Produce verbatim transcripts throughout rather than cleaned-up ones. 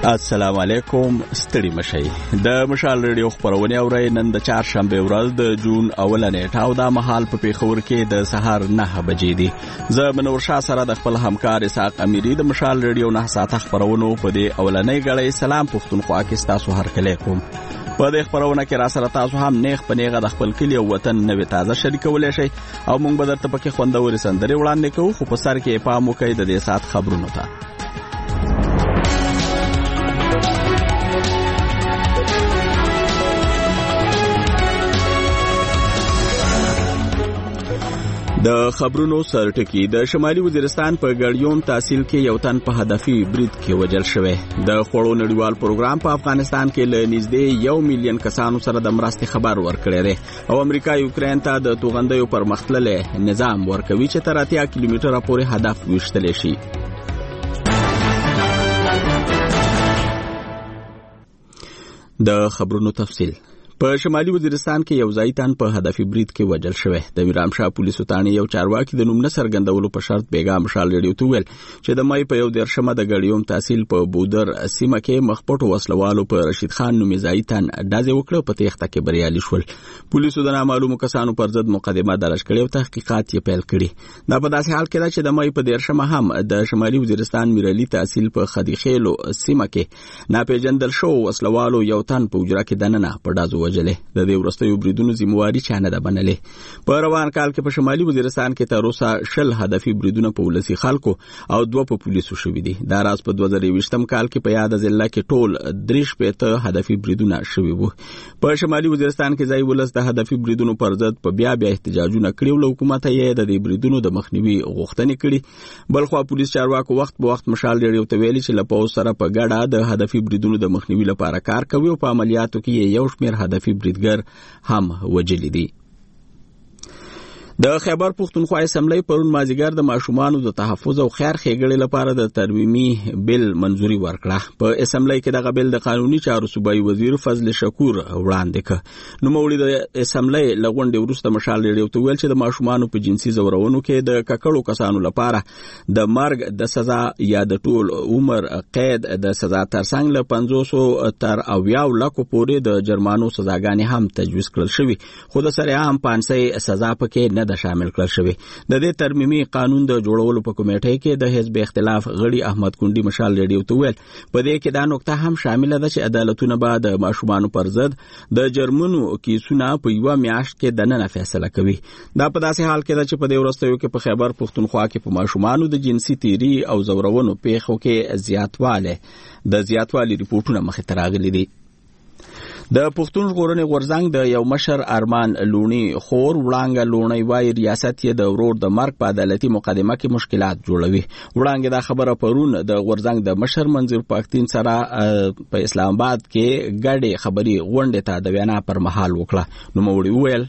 السلام علیکم. ستړي مشئ. د مشال ریډیو خبرونه اورئ. نن د چهارشنبه ورځ د جون اوله نیټه او د مهال په پیښور کې د سهار نه بجې دي. زه منور شاه سره د خپل همکار اسحاق امیری د مشال ریډیو نه ساعته خبرونو په دې اولنۍ غړې سلام پښتونخوا کې تاسو هر کله کوم. په دې خبرونه کې را سره تاسو هم نیغ په نیغه د خپل کلی او وطن نوې تازه شریکولای شئ او موږ به درته پکې خوندورې سندرې وړاندې کوو، خو په سر کې پام وکړئ د دې ساعت خبرونو ته. د خبرونو سرټکی د شمالي وزیرستان په ګړیوم تحصیل کې یو تن په هدفي برید کې وژل شوی. د خوړو نړیوال پروګرام په افغانستان کې له نږدې یو میلیون کسانو سره د مرستې خبر ورکړی دی او امریکا یوکرين ته د توغندیو پرمختللي نظام ورکوي چې تر اتیا کیلومتره پورې هدف وشتلی شي. د خبرونو تفصیل. په شمالي وزیرستان کې یو ځای تن په هدفي برید کې وژل شوی. د میرامشاه پولیسو تانې یو چارواکي د نوم نه څرګندولو په شرط بیګا مشال ریډیو ته ویل چې د مای په یو دیرشمه د ګړیوم تحصیل په بودر سیمه کې مخپټو وسلوالو په رشید خان نومي ځای تن ډازې وکړه، په تېښته کې بریالي شول. پولیسو د نامعلومو کسانو پر ضد مقدمه درج کړې او تحقیقات یې پیل کړي. دا په داسې حال کې ده چې د مای په دیرشمه هم د شمالي وزیرستان میرعلي تحصیل په خدیخیلو سیمه کې ناپېژندل شوو وسلوالو یو تن په حجره کې دننه په ډازو وژلی. د دې وروستیو بریدونو ذمہواري چا نه ده منلې. په روان کال کې په شمالي وزیرستان کې تر اوسه شل هدفي بریدونه په ولسي خلکو او دوه په پولیسو شوي دي. دا راز په دوه زره یوویشتم کال کې په یاد ضلع کې ټول درې شپېته هدفي بریدونه شوي وو. په شمالي وزیرستان کې ځای ولس د هدفي بریدونو پر ضد په بیا بیا احتجاجونه کړي او له حکومت یې د دې بریدونو د مخنیوي غوښتنې کړي. بلخوا پولیس چارواکو وخت په وخت مشال ریډیو ته ویلي چې له پوځ سره په ګډه د هدفي بریدونو د مخنیوي لپاره کار کوي او په عملیاتو کې یو شمېر هدفي بریدګر هم وجلی دي. د خیبر پښتونخوا اسمبلی پرون مازیګر د ماشومانو د تحفظ او خیر ښېګړې لپاره د ترمیمي بل منظوري ورکړه. په اسمبلی کې دغه بل د قانوني چارو صوبایي وزیر فضل شکور وړاندې کړ. نوموړي د اسمبلی له غونډې وروسته مشال ریډیو ته ویل چې د ماشومانو په جنسي ځورونو کې د ککړو کسانو لپاره د مرګ د سزا یا د ټول عمر قید د سزا ترڅنګ له پنځوسو تر اویاو لکو پورې د جرمانو سزاګانې هم تجویز کړل شوي، خو د سرعام پانسۍ سزا پکې نه د شامل کړل شوی. د دې ترمیمي قانون د جوړولو په کمیټې کې د حزب اختلاف غړي احمد کونډي مشال ریډیو ته ویل په دې کې دا نقطه هم شامل ده چې عدالتونه به د ماشومانو پر ضد د جرمونو کیسونه په یوه میاشت کې دننه فیصله کوي. دا په داسې حال کې ده چې په دې وروستیو کې په خیبر پښتونخوا کې په ماشومانو د جنسي تیری او زورونو پیښو کې زیاتواله د زیاتوالي ریپورتونه مخې ته راغلي دي. د پښتون ژغورنې غورځنګ د یو مشر ارمان لونی خور وړانګه لونی وايي ریاست یې د ورور د مرګ په عدالتي مقدمه کې مشکلات جوړوي. وړانګه دا خبره پرون د غورځنګ د مشر منظور پښتين سره په اسلام آباد کې ګډه خبري غونډه ته د وینا پر مهال وکړه. نو موړي ویل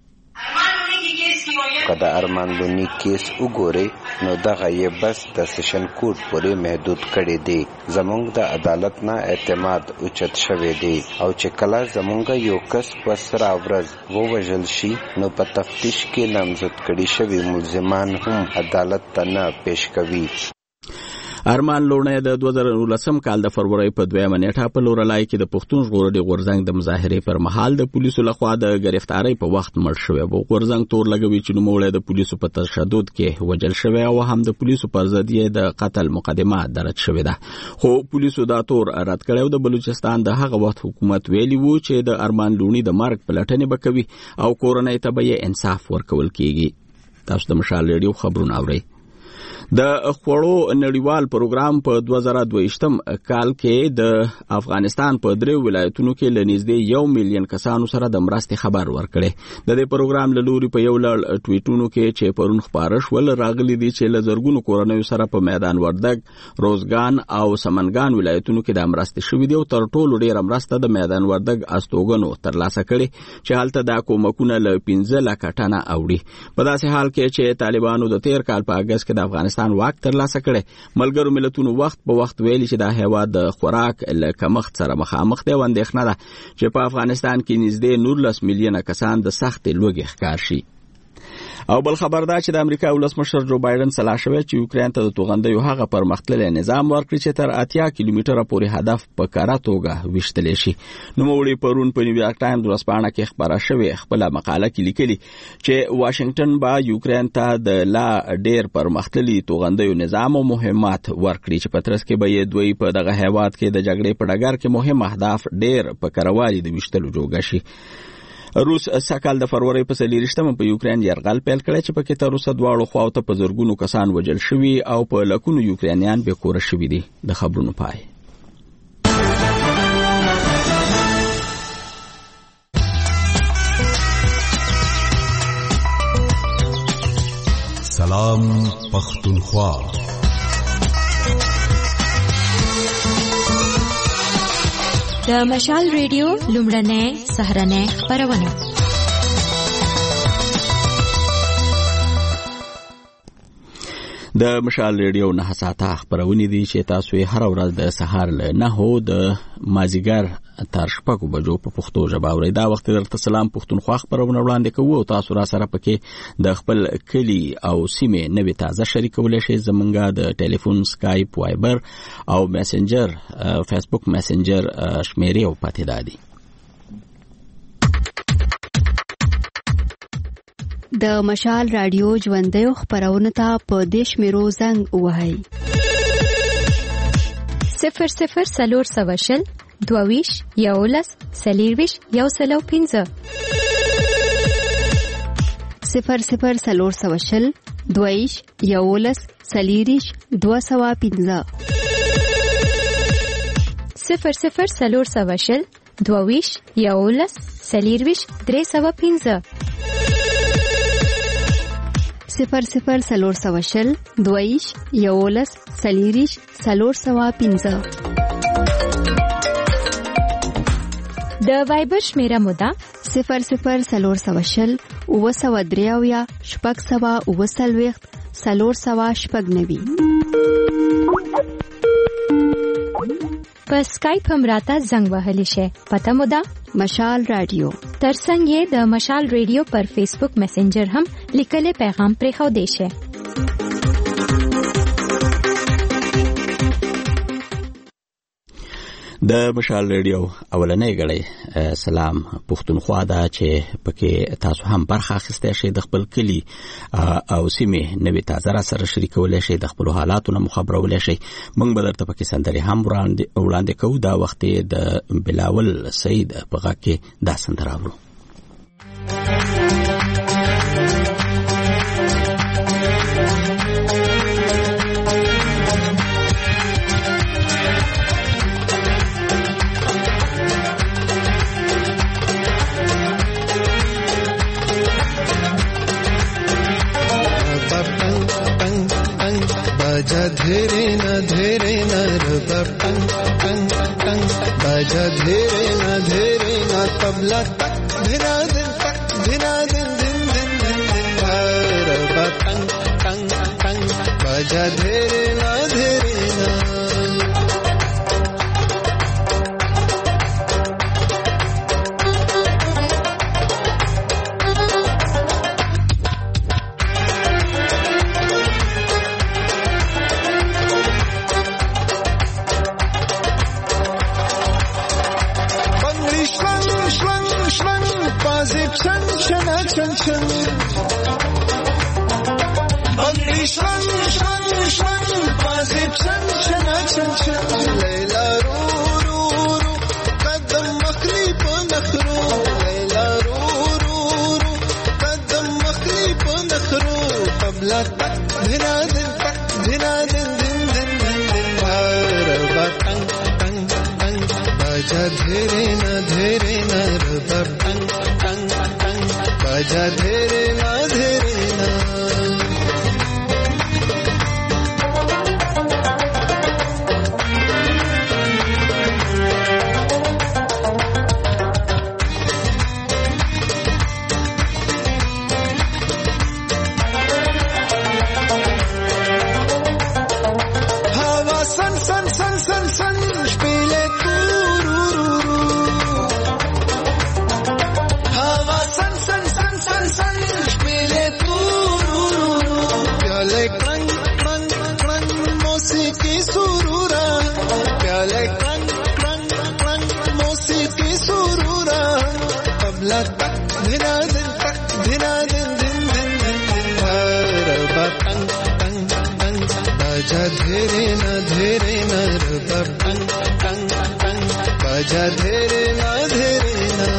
که د ارمان لونی کیس وګورئ نو دغه یې بس د سیشن کوډ پورې محدود کړی دی. زمونږ د عدالت نه اعتماد اوچت شوی دی او چې کله زمونږ یو کس په سره ورځ ووژل شي نو په تفتیش کې نامزد کړي شوي ملزمان هم عدالت ته نه پیش کوي. ارمان لونی د دوه زره نولسم کال د فروری په دویمه نیټه په لورلای کې د پښتون ژغورنې غورځنګ د مظاهرې پر مهال د پولیسو لخوا د گرفتاری په وخت مړ شوی و. غورځنګ تور لګوي چې نوموړی د پولیسو په تشدد کې وژل شوی او هم د پولیسو پر ضد یې د قتل مقدمه درج شوې ده، خو پولیسو دا تور رد کړی او د بلوچستان د هغه وخت حکومت ویلي وو چې د ارمان لونی د مرګ پلټنې به کوي او کورنۍ ته به یې انصاف ورکول کیږي. تاسو د مشال ریډیو خبرونه اورئ. د خوړو نړیوال پروګرام په دوه زره دوهشتم کال کې د افغانستان په درې ولایتونو کې له نږدې یو میلیون کسانو سره د مرستې خبر ورکړي. د دې پروګرام له لوري په یو لړ ټویټونو کې چې پرون خبره شول راغلي دي چې له زرګونو کورنیو سره په میدان وردګ، روزګان او سمنګان ولایتونو کې د مرستې شوې دي او تر ټولو ډېره مرسته د میدان وردګ استوګنو ترلاسه کړي چې هلته دا کومکونه له پنځه لکه ټنه اوړي. په داسې حال کې چې طالبانو د تیر کال په اګست کې د افغانستان واک ترلاسه کړي، ملګرو ملتونو وخت په وخت ویلي چې دا هیواد د خوراک له کمښت سره مخامخ دی او اندېښنه ده چې په افغانستان کې نږدې نولس میلیونه کسان د سختې لوږې ښکار شي. او بل خبر دا چې د امریکا ولسمشر جو بایدن صلاح شوی چې یوکرين ته د توغندیو هغه پرمختللی نظام ورکړي چې تر اتیا کیلومتره پورې هدف په کاره توګه وشتل شي. نو موړي پرون په نیویارک ټایمز ورځپاڼه کې خبره شوې خپل مقاله کې لیکلي چې واشنگټن با یوکرين ته د لا ډېر پرمختللی توغندیو نظام او مهمات ورکړي چې پترس کې به یې دوی په دغه هیواد کې د جګړې په ډګر کې مهم اهداف ډېر په کاروالي د وشتلو جوګه شي. روس سکهال د فروری په څلېرویشتمه په یوکرين یرغل پیل کړی چې پکې تر اوسه دواړو خواو ته په زرګونو کسان وژل شوي او په لکونو یوکرینیان بې کوره شوي دي. د خبرونو پای. سلام پختونخوا. د مشال ریډیو لومړنۍ سهرنۍ خبرونه. د مشال ریډیو نه ساعته خبرونه دي چې تاسو یې هر ورځ د سهار له نهو د مازیګر تر شپږو بجو په پښتو ژبه اورئ. دا وخت درته سلام پښتونخوا خبرونه وړاندې کوو او تاسو را سره پکې د خپل کلی او سیمې نوې تازه شریکولای شئ. زمونږه د ټلیفون، سکایپ، وایبر او میسنجر فیسبوک میسنجر شمیرې او پاتې دادي. د مشال رادیو ژوندۍ خبرونه ته په دیش میرو زنګ وهاي صفر صفر سلور سواشل دوویش یولس سلیرویش یو سلو پینزه صفر صفر سلور سواشل دوویش یولس سلیریش دو سوا پینزه صفر صفر سلور سواشل دوویش یولس سلیرویش درې سوا پینزه صفر صفر سلور سواشل دویش یولس سلیریش سلور سوا پینزه. د وایبر شمیره مودا صفر صفر سلور سواشل اوه سوا دریاویا شپږ سوا اوه سلویخت سلور سوا شپږ نوي. په سکایپ هم راته زنګ وهلی شي. پته مودا مشال رادیو. ترڅنګ یې د مشال ریډیو پر فیسبوک میسنجر هم لیکلي پیغام پرې خو دی شي. د مشال ریډیو اولنۍ غړي سلام پښتونخوا دا چې پکې تاسو هم برخه اخیسته شئ. د خپل کلی او سیمې نوې تازه را سره شریکولای شئ، د خپل حالاتونو مخابرولای شئ. موږ به درته پکې سندرې هم وړاندې کوو. دا وخت د بلاول سعید په غږ کې دا سندره اورو. बाजा धेरे न धेरे न रबा टंग टंग टंग बाजा धेरे न धेरे न तबला तक धिना दिन तक धिना दिन दिन दिन दिन दिन रबा टंग टंग टंग बाजा धेरे न धेरे न धेरे न धेरे न रबा टंग टंग टंग बाजा धेरे न धेरे न हवा सन सन सन सन सन spiele hava san san san san san धीरे न धीरे न रबा टंग टंग टंग बाजा धीरे न धीरे न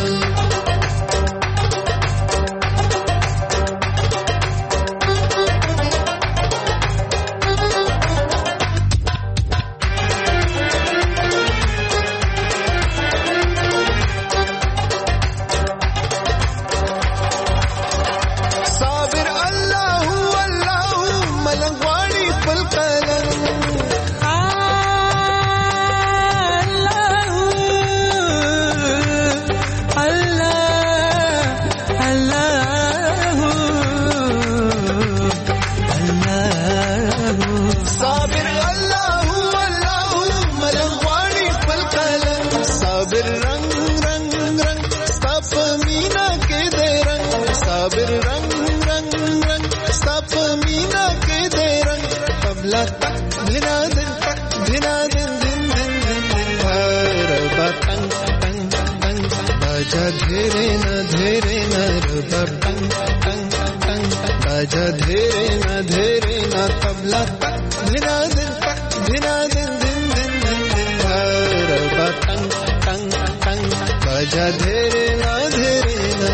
धीरे न धीरे न रबा टंग टंग टंग बाजा धीरे न धीरे न तबला तक धिना दिन तक धिना दिन दिन दिन दिन दिन रबा टंग टंग टंग बाजा धीरे न धीरे न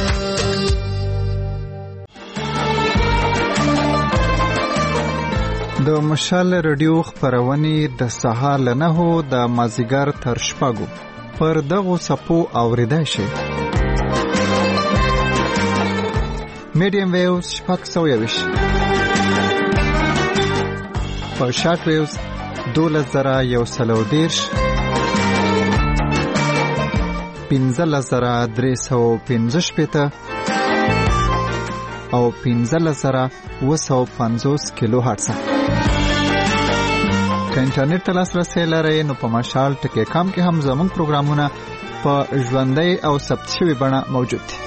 د مشال رادیو خبرونه د سهار نه هو د مازیګر تر شپږو پر دغه سپو اوریدای شي میډیم ویوز شپږ سوه یویش په شارټ ویوز دولس زره یو سل او دېرش پنځلس زره درې سوه پنځه شپېته او پنځلس زره اوه سوه پنځوس کیلو هرټز. که انټرنیټ ته لاسرسی لرئ نو په مشال ټکی کام کې هم زموږ پروګرامونه په ژوندۍ او ثبت شوي بڼه موجود دي.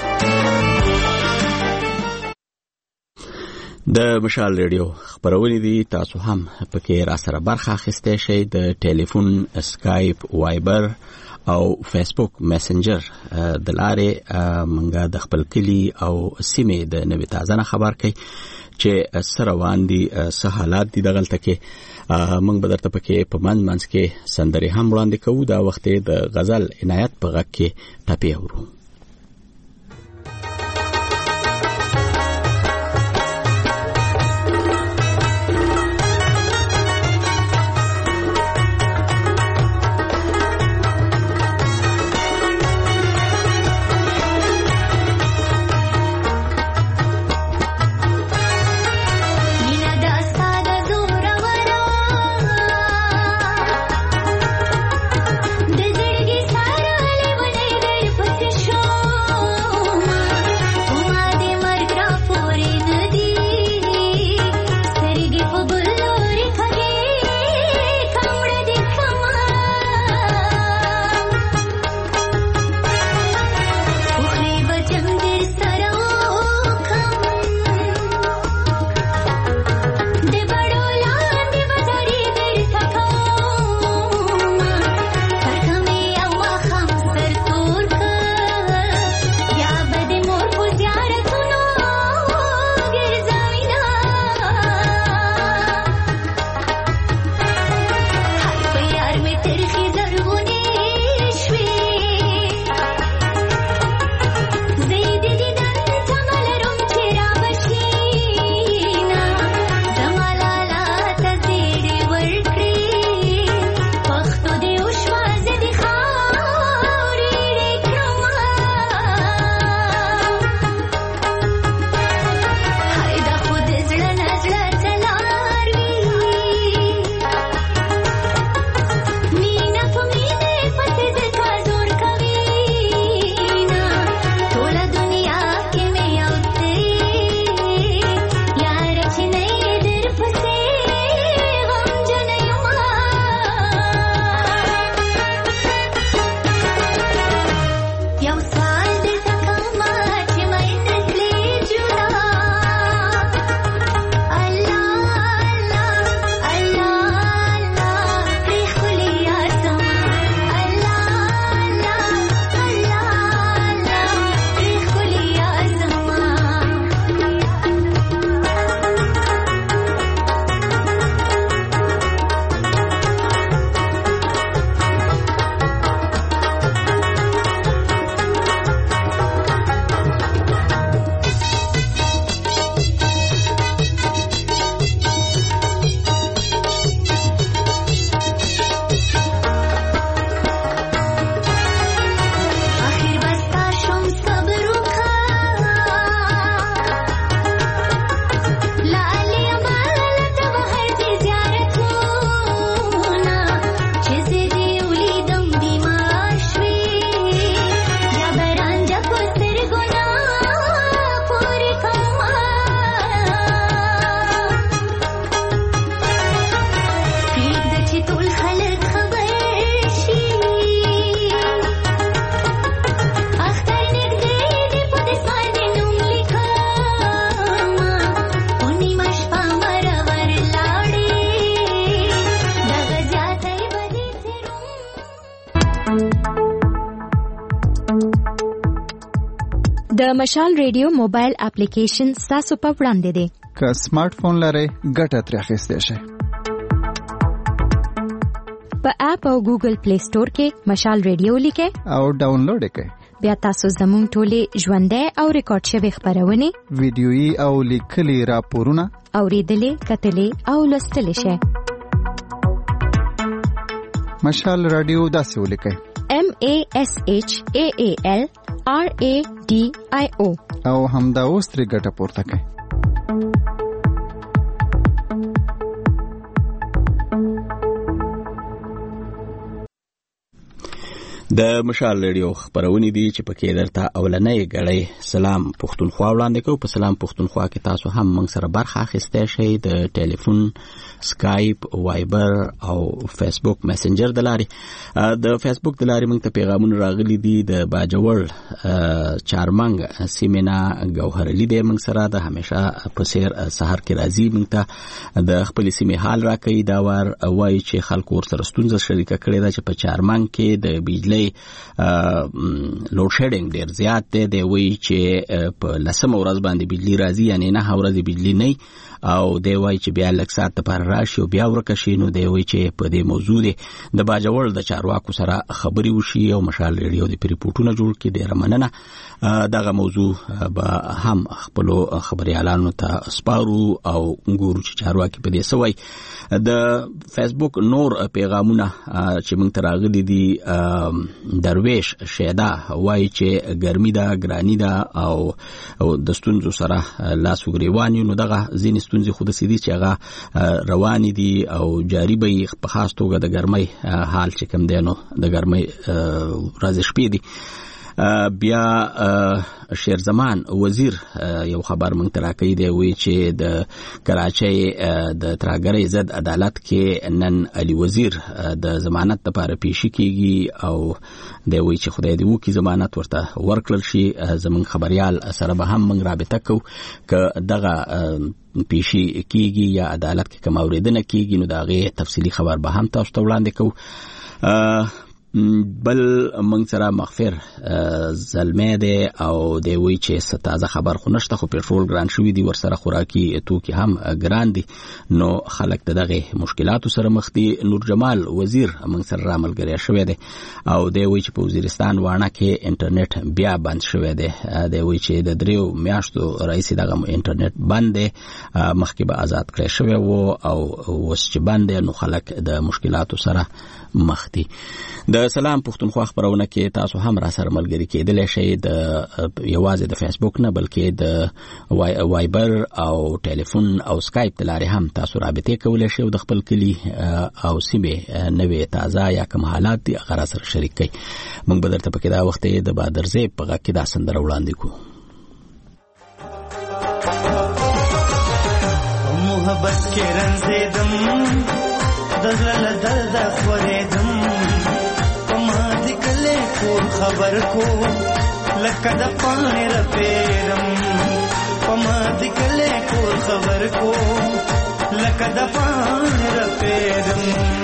د مشال ریډیو خبرونه دي، تاسو هم پکې را سره برخه اخیستی شئ. د ټلیفون، اسکایپ، وایبر او فیسبوک میسنجر د لارې منګه د خپل کلی او سیمې د نوې تازه خبر کوي چې سره روان دي څه حالات دي دغلته کې. موږ به درته پکې په منځ منځ کې سندرې هم وړاندې کوو. دا وخت د غزل عنایت په غږ کې ټپې اورو. Show د مشال ریډیو موبایل اپلیکیشن تاسو په وړاندې دی. که سمارټ فون لرئ ګټه ترې اخیستی شئ. په اپ او ګوګل پلی سٹور کې مشال ریډیو لیکئ او ډاونلوډ یې کړئ. بیا تاسو زموږ ټولې ژوندۍ او ریکارډ شوې خبرونه، ویډیويي او لیکلي راپورونه اوریدلې، کتلې او لوستلې شئ. مشال رادیو داسې ولیکئ: M A S H A A L R A D I O او همدا اوس ترې ګټه پورته کړئ. د مشال ریډیو خبرونه دي چې پکې درته اولنۍ غړې سلام پښتونخوا وړاندې کوو. په سلام پښتونخوا کې تاسو هم موږ سره برخه اخیستی شئ د ټلیفون، سکایپ، وایبر او فیسبوک میسنجر د لارې. د فیسبوک د لارې موږ ته پیغامونه راغلي دي. د باجوړ چارمنګ سیمینا ګوهرعلي دی موږ سره د همیشه په سیر سحر کې راځي موږ ته د خپل سیمې حال راکوي. دا وار وایي چې خلکو ورسره ستونزه شریکه کړې ده چې په چارمنګ کې د بجلی لوډ شیډینګ ډیر زیات دی. دی وایي چې په لسمه ورځ باندې بجلی راځي، یعنی نه ورځې بجلی نه، او دی وایي چې بیا لږ ساعت لپاره راشي او بیا ورکه شي. نو دی وایي چې په دې موضوع دی د باجوړ د چارواکو سره خبرې وشي او مشال ریډیو د ریپورټونه جوړ کړي. ډیره مننه. دغه موضوع به هم خپلو خبريالانو ته سپارو او ګورو چې چارواکي په دې سوي. د فیسبوک نور پیغامونه چې موږ ته راغلي دي. درویش شیدا وایي چې ګرمي ده، ګرانی ده او د ستونزو سره لاس وګریوان یو. نو دغه ځینې ستونزې خو د سیدي چې هغه روان دي او جاری به په خاص توګه د ګرمۍ حال چې کوم دی نو د ګرمۍ ورځې شپې دي. بیا شیرزمان وزیر یو خبر مونږ ته راکړی دی، وی چې د کراچۍ د ترهګرۍ ضد عدالت کې نن علي وزیر د ضمانت لپاره پیشي کیږي او دی وی چې خدای دې وکړي ضمانت ورته ورکړل شي. زمونږ خبريال سره به هم مونږ رابطه کوو که دغه پیشي کیږي یا عدالت کې کوم اوریدنه کیږي نو دا غي تفصیلی خبر به هم تاسو ته وړاندې کوو. بل موږ سره مغفر زلمه دی او دی وی چې ستازه خبر خو نشته، خو پېټرول ګران شوی دی، ورسره خوراکي توکي هم ګران دي، نو خلک دغه مشکلاتو سره مخ دي. نور جمال وزیر موږ سره راملګری شوی دی او دی وی چې په وزیرستان وانه کې انټرنیټ بیا بند شوی دی. دی وی چې د دریو میاشتو رئیس دغه انټرنیټ بند دی، مخکې به آزاد کړی شوی وو او اوس چې بند دی نو خلک د مشکلاتو سره مخ دي. د سلام پښتونخوا خبرونه کې تاسو هم را سره ملګری کېدلی شئ، د یوازې د فیسبوک نه بلکې د وایبر او ټلیفون او سکایپ د لارې هم تاسو رابطه کولی شئ او د خپل کلی او سیمې نوې تازه یا کوم حالات دي هغه را سره شریک کړئ. موږ به درته پکې دا وخت د بادرزی په غږ کې دا سندره وړاندې کوو. محبت کې رنځېدم دزل درد خوریدم پما دکلے کور خبر کو لکه د پانی رپیرم پما دکلے کور خبر کو لکه د پانی رپیرم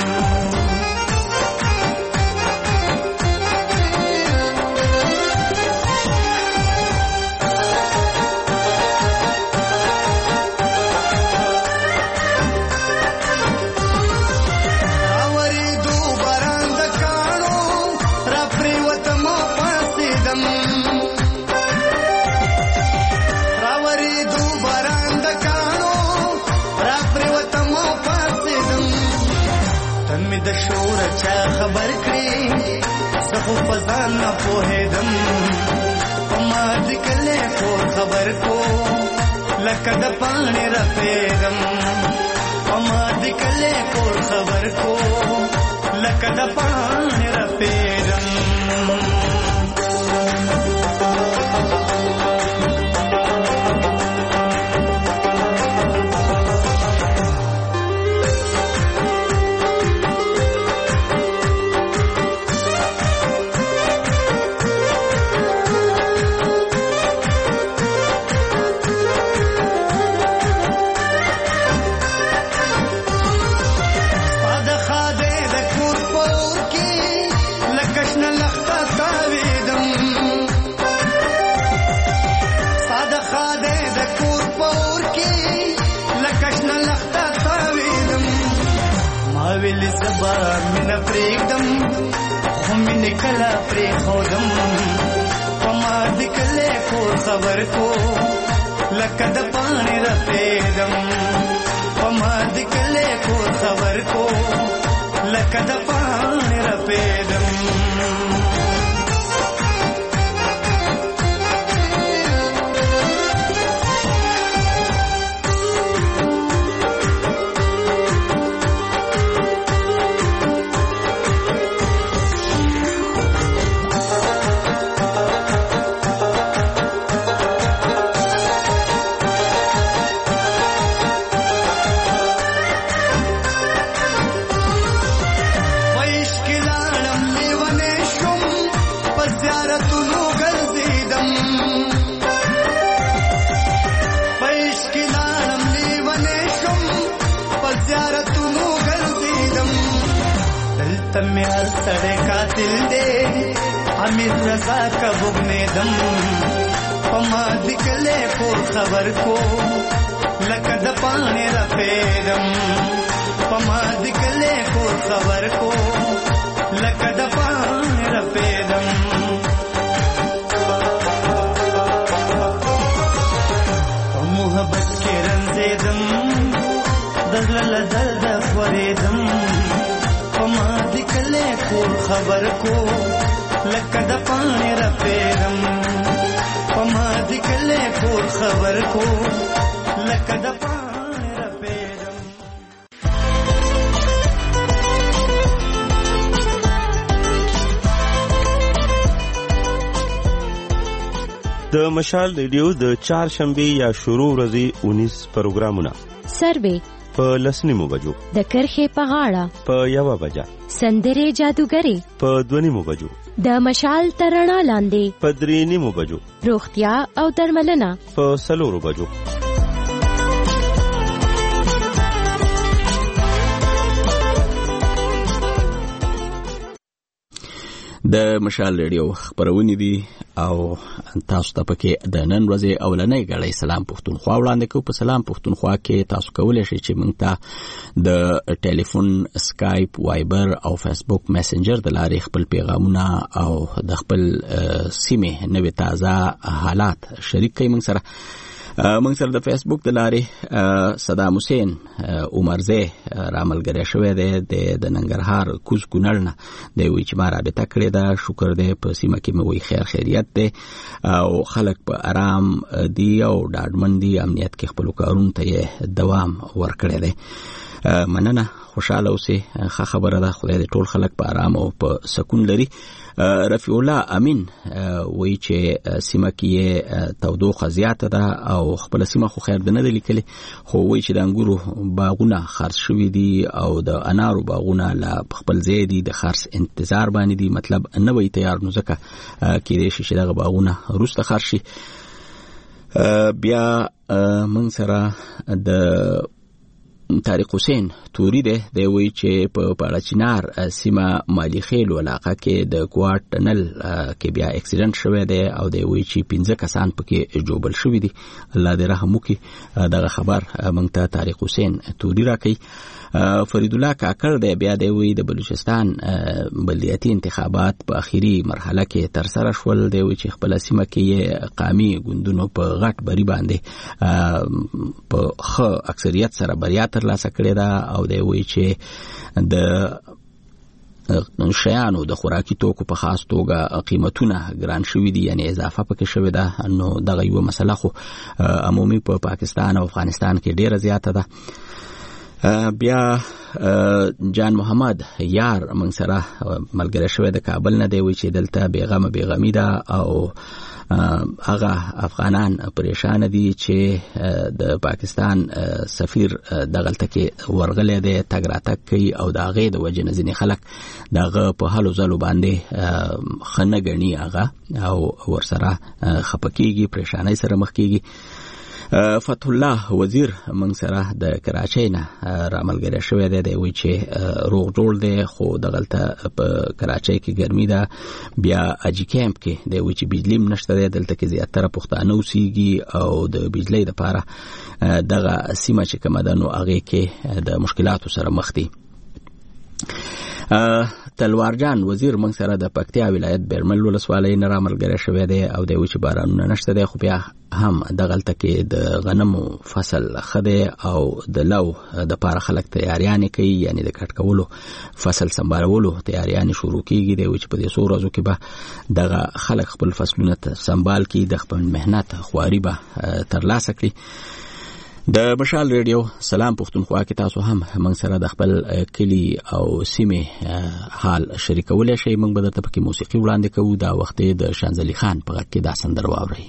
د شور چا خبر کړي سخو پزان نه پوهېدم پما دکلې کور خبر کو لکه د پانی رپېدم پما دکلې کور خبر کو لکه د پانی رپېدم زبا مینه پرېږدم خو مینې کله پرېښودم په ما دې کلی کور خبر کو لکه د پاڼې رپېدم په ما دې کلی کور خبر کو لکه د پاڼې رپېدم میار سڑے قاتل دے امیر رضا کا بگنے دم پما دکلے پور خبر کو لکد پانے رپیدم پما دکلے پور خبر کو لکد پانے رپیدم محبت کے رنزیدم دزلل دلد فریدم پما دکلے کور خبر کو لکه د پاڼې رپېدم پما دکلے کور خبر کو لکه د پاڼې رپېدم د مشال ریډیو د چهارشنبې یا شروع ورځې اونیس پروګرامونه سروې په لسنیمو بجو د کرخې په غاړه په یوه بجه سندرې جادوګرې په دوه نیمو بجو د مشال تر رڼا لاندې په درې نیمو بجو روغتیا او درملنه په څلورو بجو د مشال ریډیو خبرونه دي او تاسو ته پکې د نن ورځې اولنۍ غړې سلام پښتونخوا وړاندې کوو. په سلام پښتونخوا کې تاسو کولی شئ چې موږ ته د ټلیفون، اسکایپ، وایبر او فیسبوک میسنجر د لارې خپل پیغامونه او د خپل سیمې نوې تازه حالات شریک کړئ موږ سره. موږ سره د فیسبوک د لارې صدام حسین عمرزی راملګری شوی دی د ننګرهار کوز کونړ نه دی وایي چې ما رابطه کړې ده، شکر دی، په سیمه کې مې وایي خیر خیریت دی او خلک په آرام دي او ډاډمن دي، امنیت کې خپلو کارونو ته یې دوام ورکړی دی. مننه، خوشاله اوسئ، ښه خبره ده، خدای دې ټول خلک په آرام او په سکون لري. رفیع الله امین وایي چې سیمه کې تودوخه زیاته ده او خپل سیمه خو خیر نه ده لیکلې، خو وایي چې د انګورو باغونه خرڅ شوي دي او د انارو باغونه لا خپل ځای دي، د خرڅ انتظار باندې دي، مطلب نه وي تیار، نو ځکه کېدای شي چې دغه باغونه وروسته خرڅ شي. بیا موږ سره د طارق حسین توري دی، دی وایي چې په پاړچینار سیمه مالی خیل علاقه کې د ګواټ ټنل کې بیا اکسیډنټ شوی دی او دی وایي چې پنځه کسان پکې جوبل شوي دي. الله دې رحم وکړي. دغه خبر موږ ته طارق حسین توري راکوي. فرید الله کاکړ دی، بیا دی وایي د بلوچستان بلدیاتي انتخابات په اخیری مرحله کې تر سره شول. دی وایي چې خپل سیمه کې قامي ګوندونو په غټ بری باندې په ښه اکثریت سره بریا ترلاسه کړې ده او دی وایي چې د شیانو د خوراکي توکو په خاص توګه قیمتونه ګران شوي دي، یعنی اضافه پکې شوې ده. نو دغه یوه مسله خو عمومي په پاکستان او افغانستان کې ډیره زیاته ده. بیا جان محمد یار موږ سره ملګری شوی د کابل نه دی، وایي چې دلته بیغمه بیغمي ده او هغه افغانان پریشان دي چې د پاکستان سفیر دغلته کې ورغلی دی، تګ راتګ کوي او د هغې د وجې نه ځینې خلک د هغه په هلو ځلو باندې ښه نه ګڼي هغه او ورسره خفه کېږي، پریشانۍ سره مخ کېږي. فتح الله وزیر موږ سره د کراچۍ نه راملګری شوی دی، دی وایي چې روغ جوړ دی خو دغلته په کراچۍ کې ګرمي ده. بیا اجي کیمپ کې دی وایي چې بجلی هم نشته دی، دلته کې زیاتره پښتانه اوسېږي او د بجلی دپاره دغه سیمه چې کومه ده نو هغې کې د مشکلاتو سره مخ دي. تلوارجان وزیر موږ سره د پکتیا ولایت بیرمل ولسوالۍ نه راملګری شوی دی او د وچ بارانونه نشته دی خو بیا هم دغلته کې د غنمو فصل خده او د لو د پاره خلک تیاریانې کوي یعنی د کټ کولو فصل سمبالولو تیاریانې شروع کیږي د وچ په دې سو ورځو کې به دغه خلک خپل فصلونه سمبال کړي د خپل مهنت خواري به ترلاسه کړي. د مشال ریډیو سلام پښتونخوا کې تاسو هم موږ سره د خپل کلی او سیمه حال شریکولای شئ. موږ به درته پکې موسیقي وړاندې کوو. دا وخت د شانزلی خان په غږ کې دا سندره واورئ.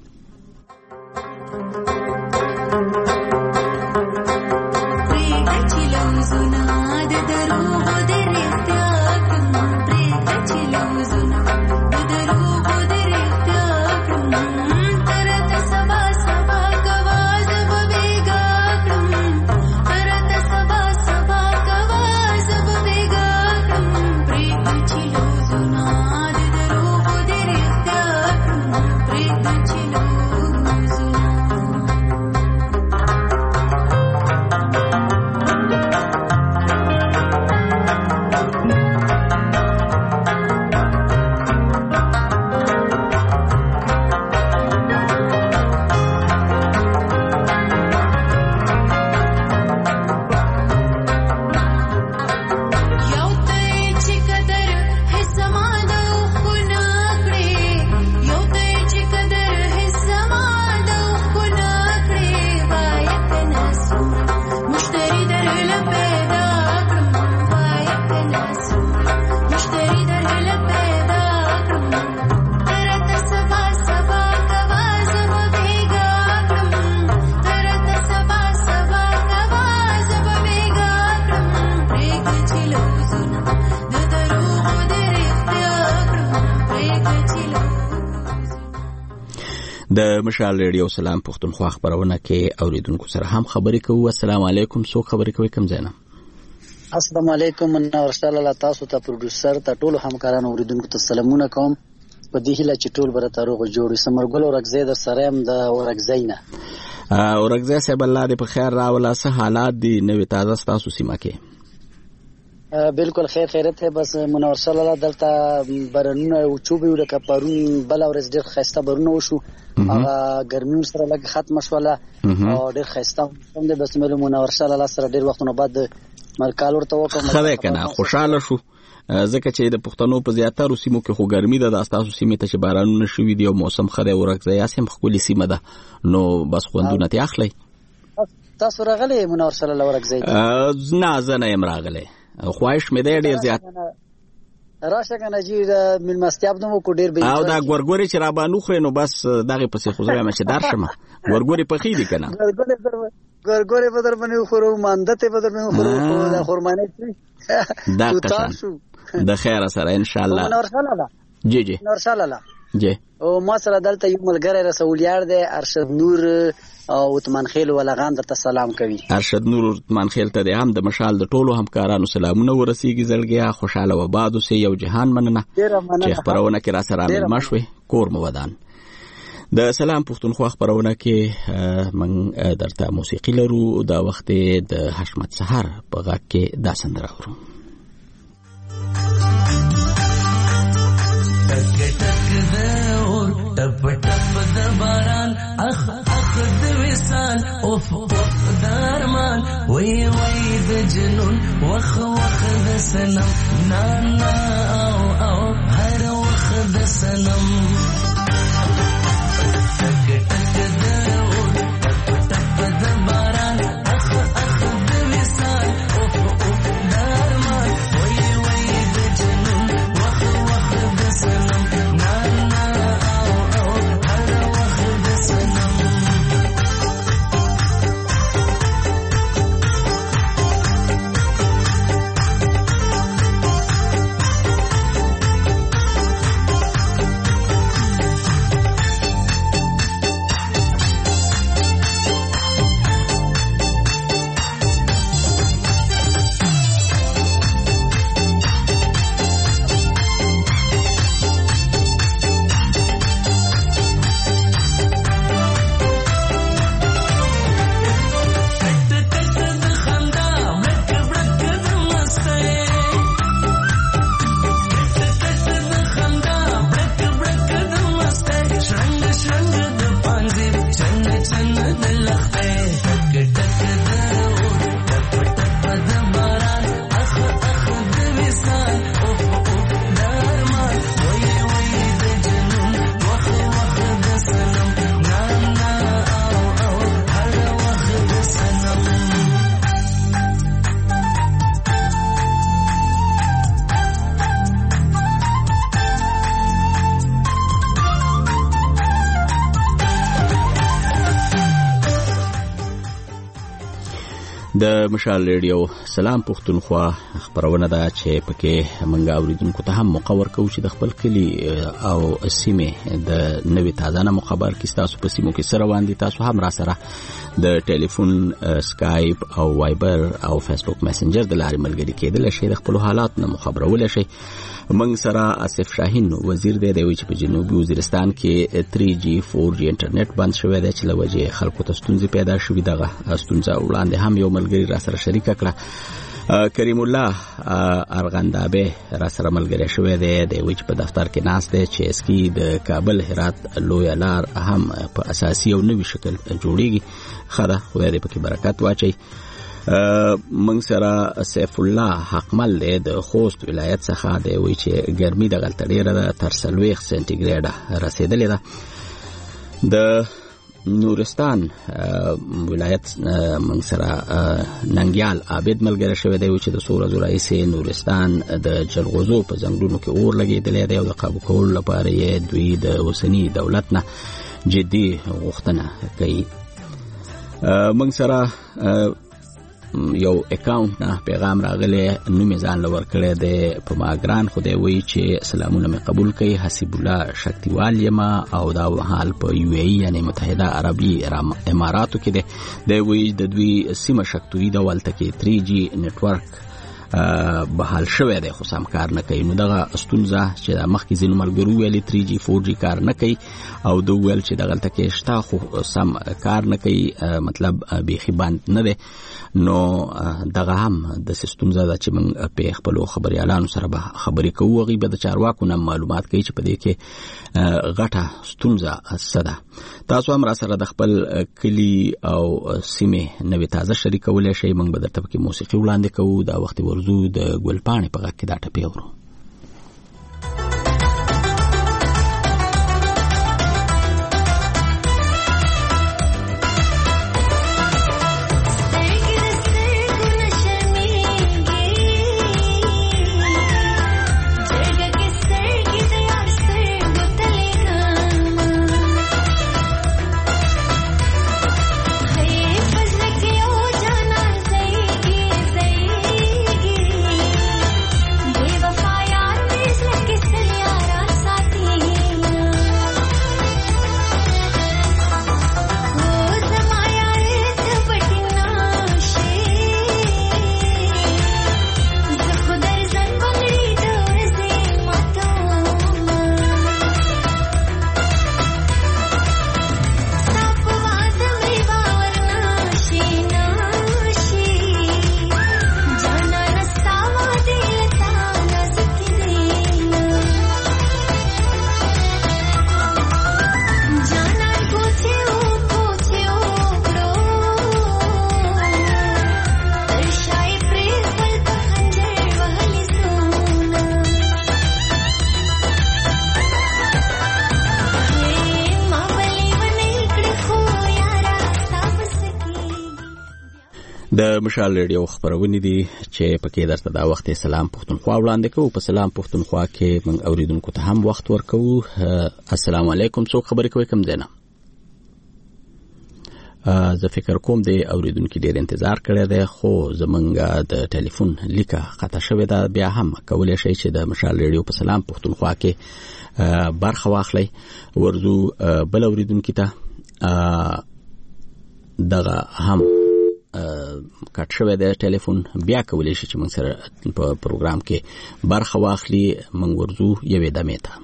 د مشال ریډیو سلام پښتونخوا خبرونه کې اوریدونکو سره هم خبرې کوو. السلام علیکم. څوک خبرې کوي کوم ځای نه؟ السلام علیکم. منور صلی الله تاسو ته پروډوسر ته ټول همکارانو اوریدونکو ته سلامونه کوم. په دې هیله چې ټول برته روغ جوړ سمرګل ورغزي در سره هم د ورغزینه ورغزي صاحب الله دې په خیر راولا. څه حالات دي نوې تازه تاسو سیمه کې؟ بالکل خیر خیرت ہے. بس منور صلی الله دلته برنونه او چوبې ولکه پرون بل ورځ ډېر خسته برونه وشو. هغه ګرمي سره لګ ختم شوله او ډېر خسته هم ده. بس مله منور صلی الله سره ډېر وختونه بعد مرکال ورته وکم خدای کنه خوشاله شو ځکه چې د پښتنو په زیاتره سیمو کې خو ګرمي ده. د تاسو سیمه ته چې بارانونه شوي دي او موسم خره ورغځي اسیم خولي سیمه ده نو بس خوندونه ته اخلي. تاسو راغلي منور صلی الله ورغځي؟ نه زه نه یم راغلی. خواهش مې دی ډېر زیات راشه کنه جی د ملمستیاب نو کو ډېر به او دا ګورګوري چې را باندې خو نو بس دغه پسې خو زه مې چې درشم ګورګوري په خې دي کنه ګورګوري په در باندې خورو ماندته په در باندې خورو دا خورمانه دا قسم د خیر سره ان شاء الله. نور صلی الله جی جی نور صلی الله جی او ما سره دلته یو ملګری رسولیار دی ارشد نور او عثمان خیل ولغان درته سلام کوي. ارشد نور عثمان خیل ته هم د مشال د ټولو همکارانو سلامونه ورسیږي. زړګیا خوشاله و باد اوسې یو جهان مننه چې خبرونه کې را سره مل مشوي کور مو ودان. د سلام پښتونخوا خبرونه کې من درته موسیقي لرو. دا وخت د حشمت سحر په غږ کې دا سندره اورو. टप टप द बारान अख अख द विसाल ओफ ओफ दरमान वही वही द जुनून वख वख द सनम ना ना आओ आओ हर वख द सनम टक टक द टप टप द बारान अख अख द विसाल ओफ ओफ दरमान वही वही द जुनून वख वख द सनम ना ना د مشال ریډیو سلام پښتونخوا خبرونه ده چې پکې منګه اوریدونکو ته هم مقور کوو چې د خپل کلی او سیمه د نوې تازه نه مخبر کې تاسو په سیمو کې سره وان دي تاسو هم را سره د ټلیفون سکایپ او وایبر او فیسبوک میسنجر د لارې ملګری کېدل شي د خپل حالات نه مخبرول شي. منګ سره آصف شاهین وزیر دی دی چې په جنوبي وزیرستان کې تری جی فور جی انټرنیټ بند شوی دی چې لوجه خلکو ته ستونزې پیدا شوې دغه ستونزه وړاندې هم یو ملګری را سره شریک کړه. کریم الله ارغندابه را سره ملګری شوی دی دی چې په دفتر کې ناست دی چې اسکی د کابل هرات لوی لار هم په اساسي او نوي شکل جوړیږي. خدا خدای دې پکې برکت واچي. منګ سره سیف الله حقمل د خوست ولایت څخه دی وی چې ګرمي د غلط ډیره تر سلويخ سنټیګریډ رسیدلې ده. د نورستان ولایت منګ سره ننګیال عابد ملګری شوی دی چې د سورزو رئیس نورستان د جلغوزو په ځنګلونو کې اور لګیدلې دی او د قابو کولو لپاره یې دوی د اوسنی دولت نه جدي غوښتنه کوي. منګ سره یو اکاونټ نه پیغام راغلی نو میزان لور کړی دی په ماګران خو دی وی چې سلامونه مې قبول کړي حسیب الله شکتیوال یما او دا حال په یو ای یعنی متحده عربی اماراتو کې دی. دی وی د دوی سیمه شکتوی د ولته کې تری جی نتورک بحال شوی دی خو سم کار نه کوي. نو دغه ستونزه چې مخکې ځینو ملګرو ویلي تری جی فور جی کار نه کوي او دو ویل چې دغلته کې شته خو سم کار نه کوي مطلب بیخي بند نه دی. نو دغه هم د ستونزه ده چې موږ په خپل خبريالانو سره به خبرې کوو غي به د چارواکو نه معلومات کوي چې په دې کې غټه ستونزه څه ده. تاسو هم را سره د خپل کلی او سیمه نوې تازه شریکولای شئ. موږ به درته کې موسیقي وړاندې کوو دا وخت ورزو د ګلپاڼې په غږ کې دا ټپې اورو. د مشال ریډیو خبرونه دي چې پکې درته دا وخت سلام پښتونخوا وړاندې کوو. په سلام پښتونخوا کې موږ اوریدونکو ته هم وخت ورکوو. السلام علیکم. څوک خبرې کوي کوم ځای نه؟ زه فکر کوم د اوریدونکو ډیر انتظار کړی دی خو زمونږ د ټلیفون لیکه خطا شوې ده. بیا هم کولای شئ چې د مشال ریډیو په سلام پښتونخوا کې برخه واخلئ. ورزو بل اوریدونکو ته دغه هم کټ شوی دی ټلیفون بیا کولای شي چې موږ سره په پروګرام کې برخه واخلي. موږ ورزو یوې دمې ته.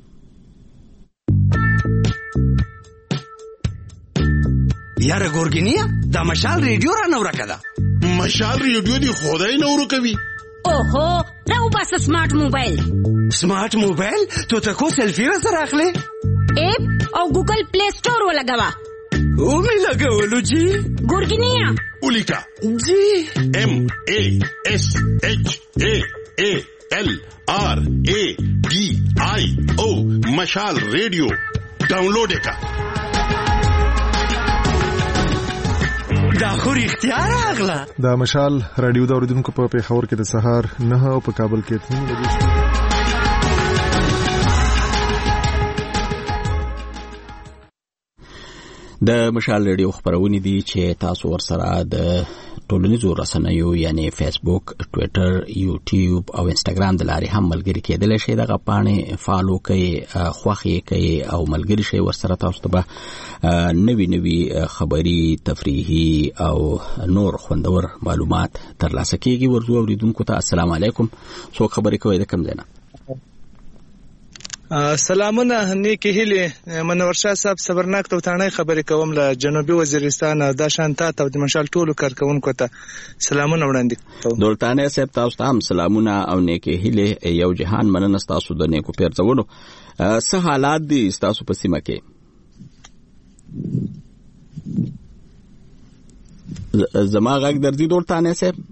یاره ګورګینیا دا مشال ریډیو را نو راکده. مشال ریډیو دی خدای نو ورکوي. اوهو راو بس سمارټ موبایل. سمارټ موبایل تو ته کو سیلفي را سره اخلي؟ اپ او ګوګل پلی سٹور ولګوا. او می لګولو جی ګورګینیا اولیکا جی ام ا اس اچ ا ا ال آر ا डी आई او مشال ریډیو ډاونلوډ کا. دا خو اختیار اغلا. دا مشال رادیو دا اوریدونکو په پیښور کې د سهار نه او په کابل کې اته بجې. د مشال ریډیو خبرونه دي چې تاسو ورسره د ټولنیزو رسنیو یعنی فیسبوک، ټوئیټر، یوټیوب او انسټاګرام د لارې هم ملګری کېدلی شئ. دغه پاڼې فالو کړئ، خوښ یې کړئ او ملګري شئ ورسره. تاسو ته به نوي نوي خبري، تفریحي او نور خوندور معلومات ترلاسه کیږي. ورځو اوریدونکو ته السلام علیکم. څوک خبرې کوي د کوم ځای نه؟ سلامونه، نیکی هیله. منور شاه صاحب صبرناک ته وتاڼۍ خبرې کوم له جنوبي وزیرستان. دا شانتا ته د مشال ټولو کارکونکو ته سلامونه وړاندې کوم. دولتانه صاحب تاسو ته هم سلامونه او نیکی هیله. یو جهان مننه تاسو د نیکو پیرځولو. څه حالات دي تاسو په سیمه کې؟ زما غږ درځي دولتانه صاحب؟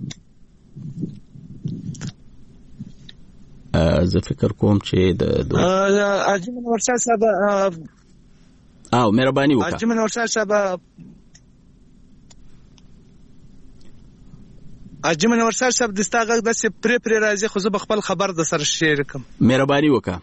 زه فکر کوم چې د حاجی منور شاه صاحب او مهرباني وکړه. حاجی منور شاه صاحب حاجی منور شاه صاحب د ستا غږ داسې پرې پرې راځي، خو زه به خپل خبر د سره شیر کوم. مهرباني وکړه.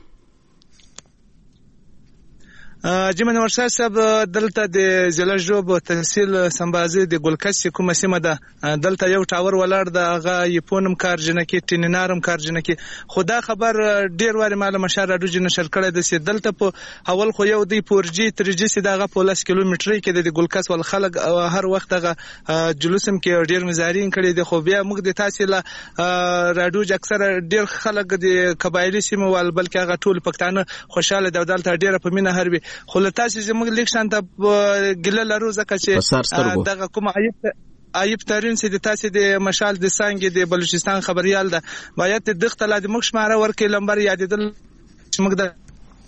حاجی منور شاه صاحب دلته د ضلع ژوب تحصیل سمبازي د ګلکس کومه سیمه ده، دلته یو ټاور ولاړ ده، هغه یپونم کارجنه کې ټینینارم کارجنه کې. خو دا خبر ډیر واره مال مشار راډیو نشر کړی د سي دلته په اول خو یو دی پورجی ترجی سي دغه په لاس کیلومتري کې د ګلکس ول خلک هر وخت هغه جلوسم کې ډیر مزارین کړي دي. خو بیا موږ د تحصیل راډیو اکثر ډیر خلک د قبایلی سیمه ول بلکې هغه ټول پښتانه خوشاله د دلته ډیر په مینه هروي. خو لته چې زموږ لیک شانته ګله لرو ځکه چې دغه کوم عیب عیب ترين چې د تاسو د مشال د سانګ د بلوچستان خبريال ده باید د دغه تل د مخ شماره ورکې لمبر یادېدل چې موږ د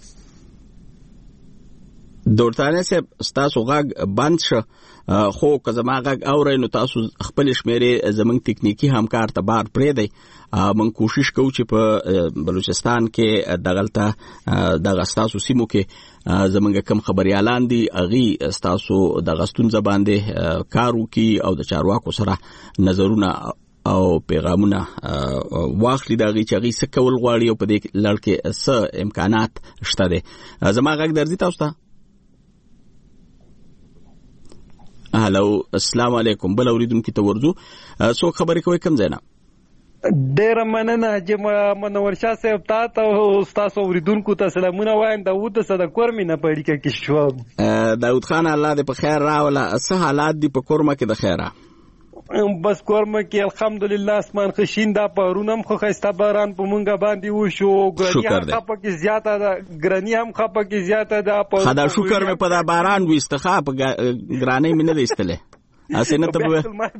دورتانه صاحب تاسو غږ بند شو، خو که زما غږ اورئ نو تاسو خپل شمیرې زمونږ تکنیکی همکار ته بار پرې دی. من کوشش کوو چې په بلوچستان کې دغلته دغه ستاسو سیمو کې زمونږ کم خبريالان دي اغي ستاسو د غستون زباندې کار وکي او د چارواکو سره نظرونه او پیغامونه واخلي دغه چې اغي څه کول غواړي او په دې لړ کې څه امکانات شته دي. زما غږ درځي تاسو ته؟ هلو السلام علیکم. بل اوریدونکو ته ورځو. څوک خبرې کوي کوم ځای نه؟ ډیر مننه چې منور شاه صاحب تاسو او تاسو اوریدونکو ته سلامونه وایم. داوود صدق کورمي نه پړی کې شو. داوود خان الله دې په خیر راوله. څه حالات دي په کورمه کې د خیره؟ بس کورمه کې الحمدلله اسمان خشین دا پرونم خو خسته باران په مونږه باندې وشو. ګرانی هم خپه کې زیاته ده ګرانی هم خپه کې زیاته ده. خدا شکر مې په دا باران وستخه په ګرانی مې نه دیستله اسنه ته په ما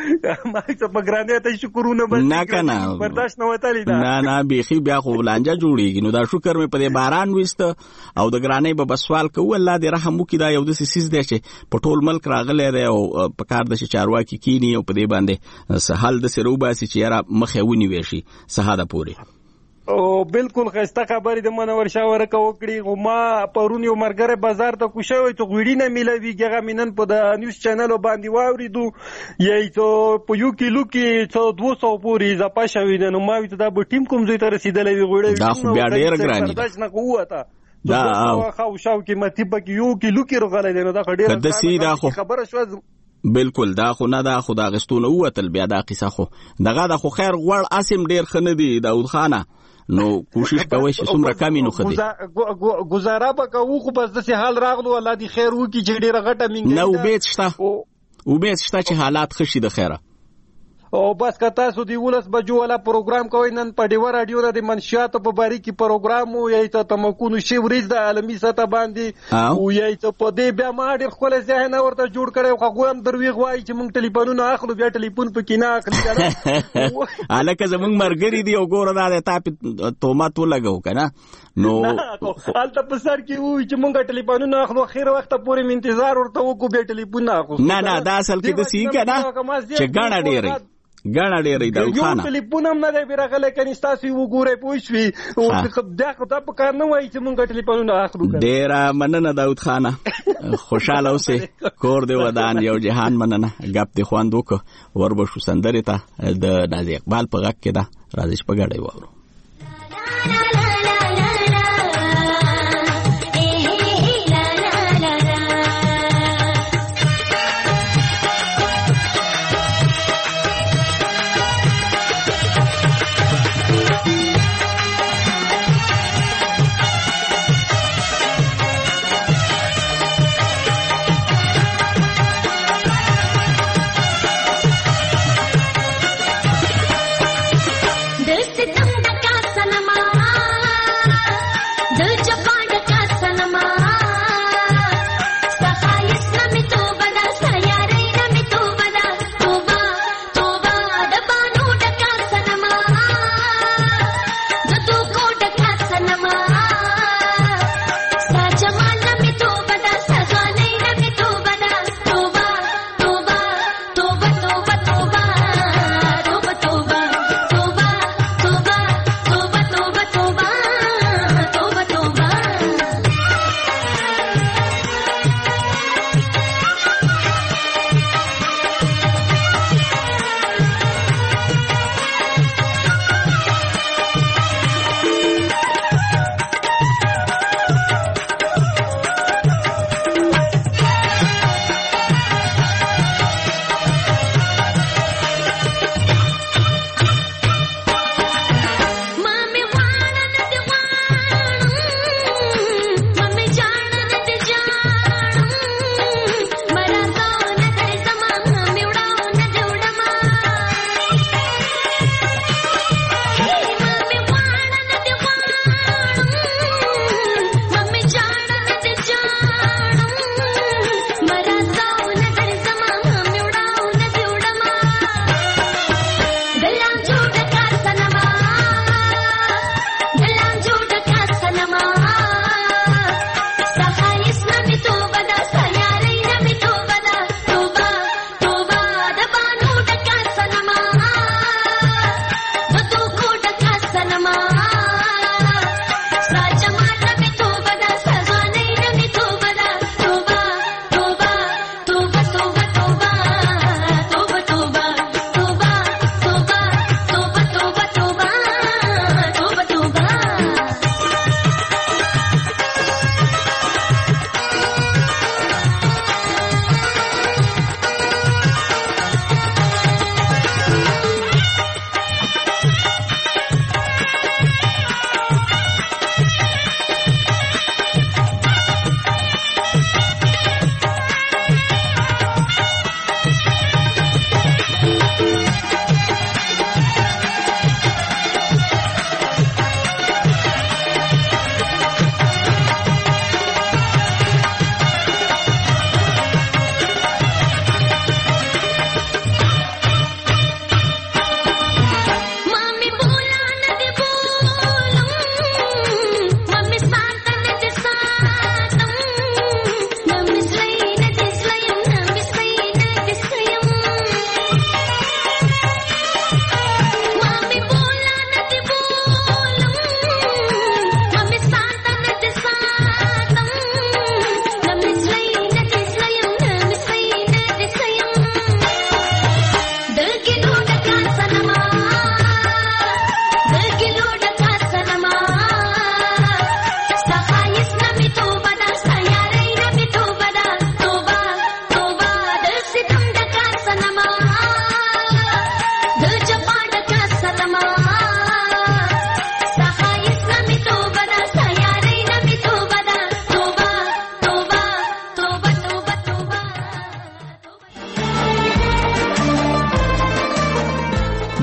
په ګرانی ته شکرونه بس نه کنه برداشت نه وتلی دا نه نه بيخي بیا خو لانجه جوړیږي. نو دا شکر مې په دې باران وست او د ګرانی به بسوال کو الله دې رحم وکي. دا یو د سیس دی چې په ټول ملک راغلی دی او په کار د چارواکي کینی او په دې باندې سهال د سروباسي چې یاره مخه ونی وشي سهاده پوری. او بالکل خسته خبرې د منور شاوره کو کړی. غو ما پرونی عمرګره بازار ته کوشوي ته غوړی نه ملويږي. هغه مینن په د نیوز چینل باندې واوریدو یی ته په یو کیلو کې څو دوه سوه پوری اضافه شوی دی. نو ما وی ته دا به ټیم کوم زوی ته رسیدلې وی غوړی دا خو بیا ډیر ګرانی دا نه قوته دا خو شاو کې متي په یو کیلو کې رغلې دی. نو دا ډیر د سیدا خو خبره شو. بالکل دا خو نه دا خو دا غستونه وتل بیا دا قصه خو دغه دا خو خیر غوړ اسیم ډیر خنه دی داود خانه. نو کوشش کوي چې څومره کمی نو خدي گزاره وکاو. خو بس د حال راغلو الله دی خیر وکي چې ډیره غټه منګي نو بیت شته او بیت شته چې حالات خشي د خیره. او بس که تاسو دی ولس بجو ولا پروګرام کوي نن په ډیو رادیو د منشيات په باری کې پروګرام وو یی ته تمکونو شی ورځ د عالمي سطح باندې او یی ته په دې بیا ما ډیر خپل ذهن ورته جوړ کړو. خو هم دروي غواړي چې مونږ ټلیفونونه اخلو بیا ټلیفون پکې نه اخلي کنه. الکه زمونږ مرګري دی او ګوره دا ته تومات ولګو کنه. نو الته په سر کې وای چې مونږ ټلیفونونه اخلو خیر وخت پورې انتظار ورته وکړو بیا ټلیفون نه اخلو. نه نه دا اصل کې د سی کنه چې ګاڼه ډیره ګاڼه ډیره دا خانه یو ټلیفون هم نه دی بیرغله کني تاسو وګورئ پوښوي او دا خو دا په کار نه وای چې مونږ ټلیفونونه اخلو. ډیره مننه داود خانه. خوشاله اوسه کور دی ودان یو جهان مننه. غپ دی خوان دوک وربشو سندره ته د نازي اقبال په غک کې دا راځي په غړې وورو.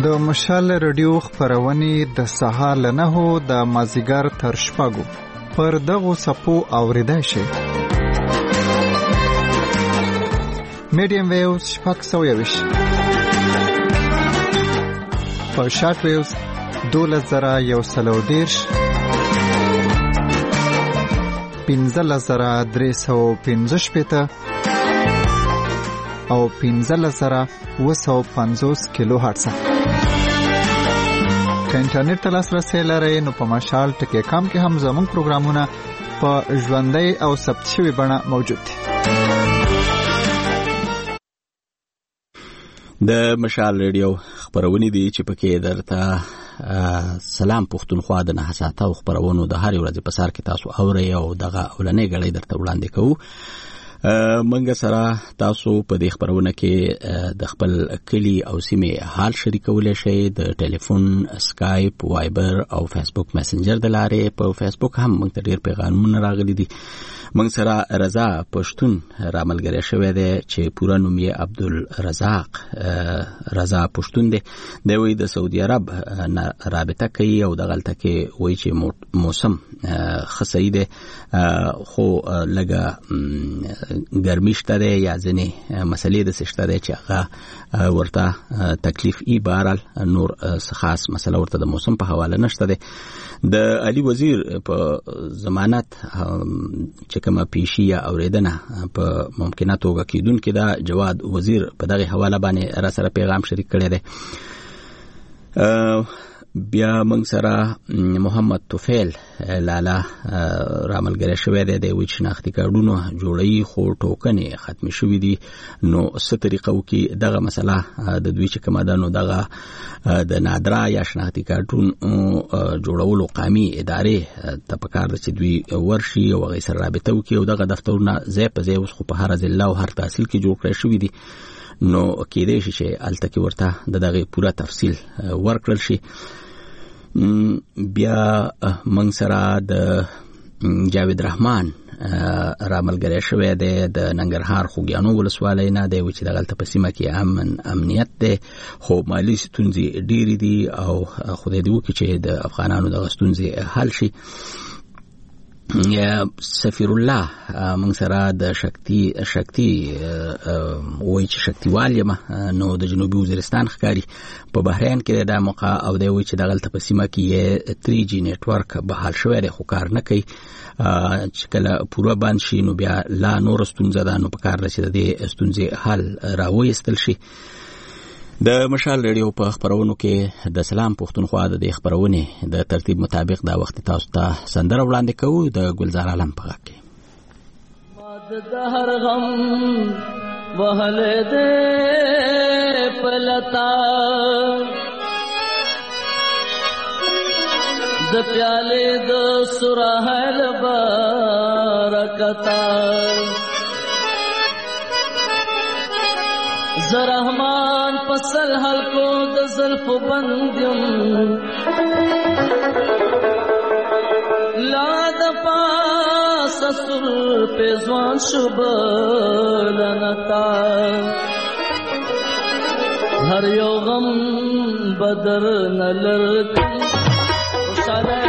د مشال رادیو خبرونه د سهار له نهو د مازیګر تر شپږو پر دغو سپو اوریدای شي. میډیم ویوز شپږ سوه یویشت، په شارټ ویوز دولس زره یو سل او دېرش، پنځلس زره درې سوه پنځه شپېته او پنځلس زره اوه سوه پنځوس کیلو هرتز. که انټرنیټ ته لاسرسی لرئ نو په مشال ټکی کام کې هم زموږ پروګرامونه په ژوندۍ او ثبت شوي بڼه موجود دي. د مشال ریډیو خبرونه دي چې پکې درته سلام پښتونخوا د نه ساعته خبرونو د هر ورځې په سر کې تاسو اورئ او دغه اولنې غړي درته وړاندې کوو. منګه سره تاسو په دې خبرونه کې د خپل کلی او سیمې حال شریکولای شئ د ټلیفون، اسکایپ، وایبر او فیسبوک میسنجر د لارې. په فیسبوک هم موږ ته ډېر پیغامونه راغلي دي. موږ سره رضا پښتون راملګری شوی دی چې پوره نوم یې عبدالرزاق رضا پښتون دی. دی وایي د سعودي عرب رابطه کوي او دغلته کې وایي چې موسم ښه صحیح دی خو لږه ګرمي شته دی یا ځینې مسلې داسې شته دی چې هغه ورته تکلیف ای. بهرحال نور خاص مسله ورته د موسم په حواله نشته دی. د علي وزیر په ضمانت چې کومه پیشي یا اوریدنه په ممکنه توګه کیدونکې ده، جواد وزیر په دغه حواله باندې را سره پیغام شریک کړی دی. بیا موږ سره محمد توفیل لالا راملګری شوی دی. دی وایي چې شناختي کارډونه جوړوي خو ټوکنې ختمې شوي دي، نو څه طریقه وکړي دغه مسله د دوی چې کومه ده نو دغه د نادرا یا شناختي کارډون جوړولو قامي ادارې ته پکار ده چې دوی ورشي او هغې سره رابطه وکړي او دغه دفترونه ځای په ځای اوس خو په هر ضلع او هر تحصیل کې جوړ کړی شوي دي، نو کېدای شي چې هلته کې ورته د دغې پوره تفصیل ورکړل شي. بیا موږ سره د جاوید رحمان راملګری شوی دی د ننګرهار خوږیانو ولسوالۍ نه. دی وایي چې دغلته په سیمه کې امن امنیت دی خو مالي ستونزې ډېرې دي او خدای دې وکړي چې د افغانانو دغه ستونزې حل شي. سفیر الله موږ سره د شکتی شکتی وایي چې شکتیوال یم نو د جنوبي وزیرستان ښکاري په بحرین کې دا موقع او دی وایي چې دغلته په سیمه کې یې تری جی نیټورک بحال شوی دی خو کار نه کوي. چې کله پوره بند شي نو بیا لا نور ستونزه ده، نو په کار ده چې د دې ستونزې حل راوایستل شي. د مشال ریډیو په خبرونو کې د سلام پښتونخوا د دې خبرونې د ترتیب مطابق دا وخت تاسو ته سندره وړاندې کوو د ګلزار عالم په غږ کې. د هر غم وهلې دې پلتا د پیالې د سراهل برکتا زرحمان پسل حلقو د زلف بندیم لا د پاس سر پیزوان شبلنتا هر یو غم بدر نلرکم خوشاله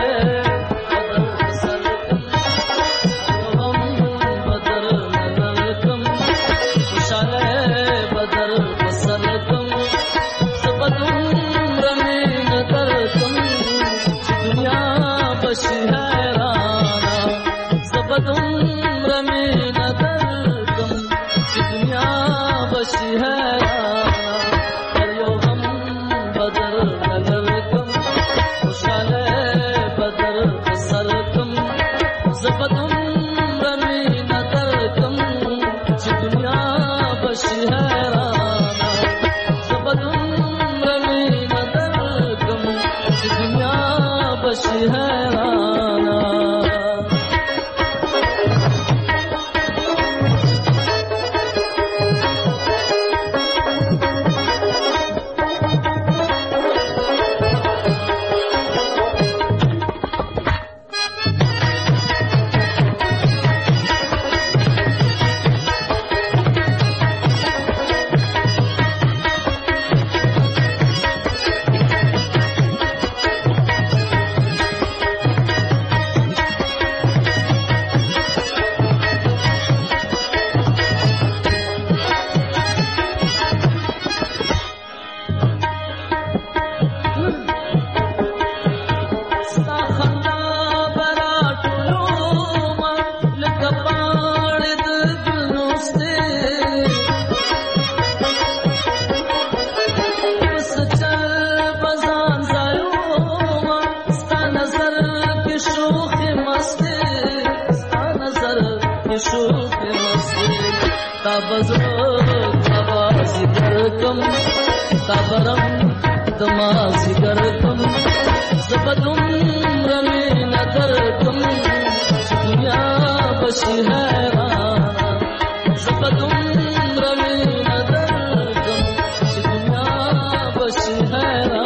شو په مسجد تا بزرگ تبازی کرکم تا برم دمازی کرکم زبدم رمی ندرکم دنیا بشی حیران زبدم رمی ندرکم دنیا بشی حیران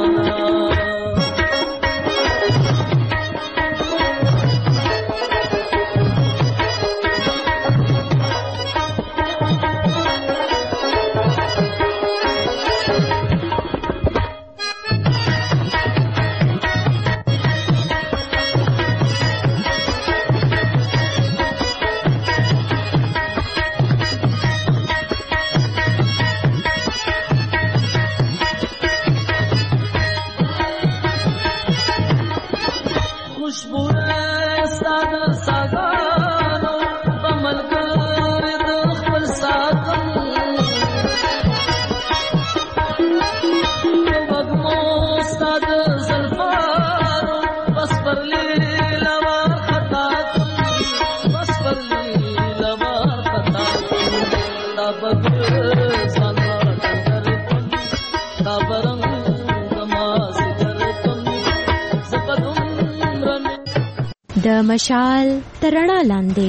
د مشال ترڼا لاندې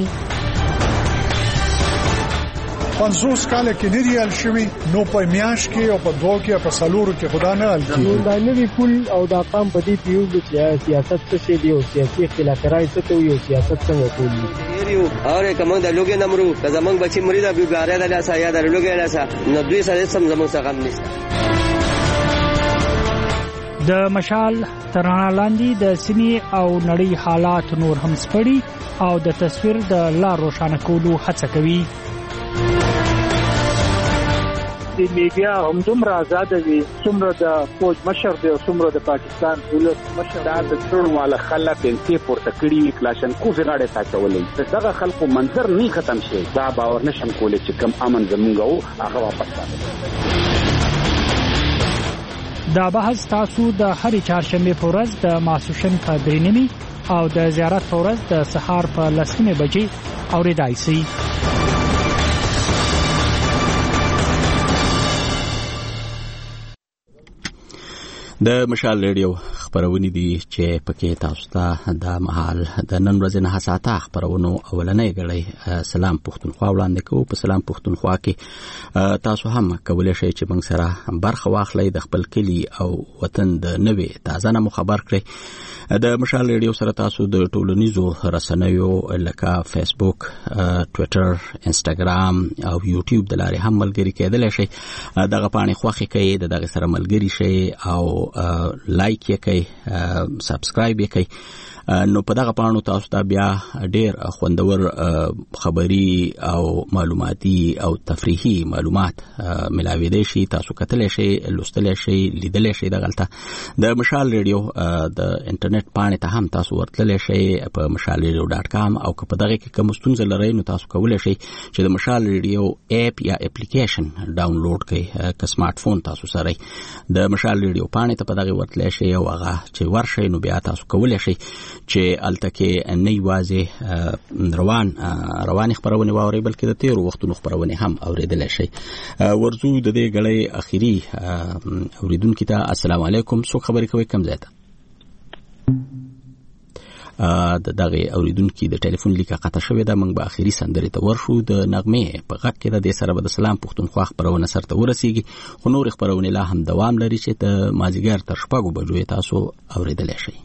پنځوس کال کې نریال شوی نو په میاش کې او په دوه کې په سالورو کې خدا نه حل کیږي دا نوی پول او دا قام په دې پیوږي چې سیاست څه دی او سیاسي اختلافات څه کوي او سیاست څنګه کوي یو اور کوم د لوګي نمرو د زمنګ بچي مریدا بیګاره د لاسه یا د لوګي لاسه نو دوی سره سم زموږ څخه غم نشته د مشال ترڼا لاندې د سیمې او نړۍ حالات نور هم سپړي او د تصویر د لار روښانه کولو هڅه کوي د میډیا هم دومره آزاد وي څومره د فوج مشر دی او څومره د پاکستان دولت مشر دا د ټول والا خلک انتي پورته کړي کلاشن کو زغاړه تاچولې دغه خلکو منظر نه ختم شي دا باور نشم کولای چې کم امن زمونږ او هغه واپس راځي دا بحث تاسو د هرې چهارشنبه په ورځ د ماسوشن په درې نیمې او د زیارت په ورځ د سهار په لسمه بجې اورېدای شئ. د مشال ریډیو خبرونه دي چې پکې تاسو ته د مهال د نن ورځې نه حساته خبرونو اولنې غړي سلام پښتونخوا وړاندې کوو. په سلام پښتونخوا کې تاسو هم کولای شئ چې موږ سره برخه واخلئ، د خپل کلی او وطن د نوې تازه نمو خبر کړئ. د مشال ریډیو سره تاسو د ټولنیزو رسنیو لکه فیسبوک، ټوئیټر، انستګرام او یوټیوب د لارې هم ملګری کېدلی شئ. دغه پاڼې خوښې کړئ، دغه سره ملګری شئ او لایک یې کړئ، سبسکرایب یې کړئ. نو په دغه پاڼو تاسو ته بیا ډېر خوندور خبري او معلوماتي او تفریحي معلومات ملاویدای شي. تاسو کتلی شئ، لوستلی شئ، لیدلی شئ. دغلته د مشال ریډیو د انټرنیټ پاڼې ته هم تاسو ورتللی شئ په مشال ریډیو ډاټ کام او که په دغه کې کوم ستونزه لرئ نو تاسو کولی شئ چې د مشال ریډیو اپ یا اپلیکیشن ډاونلوډ کړئ که سمارټ فون تاسو سره د مشال ریډیو پاڼې ته په دغه ورتللی شئ او هغه چې ورشئ نو بیا تاسو کولی شئ چې التکه نه یوازې روان روان خبرونه واوري بلکې د تیرو وختونو خبرونه هم اوریدل شي. ورزو د دې غړې اخیری اوریدونکو ته السلام علیکم. څو خبرې کوي کم زیاته د دغه اوریدونکو د ټلیفون لیکه قطع شوې ده. موږ به اخیری سندرې ته ورشو. د نغمه په غږ کې د سره به د سلام پښتونخوا خبرونه سره ورسیږي، خو نور خبرونه لا هم دوام لري چې د مازیګر تر شپږو بجو تاسو اوریدل شي.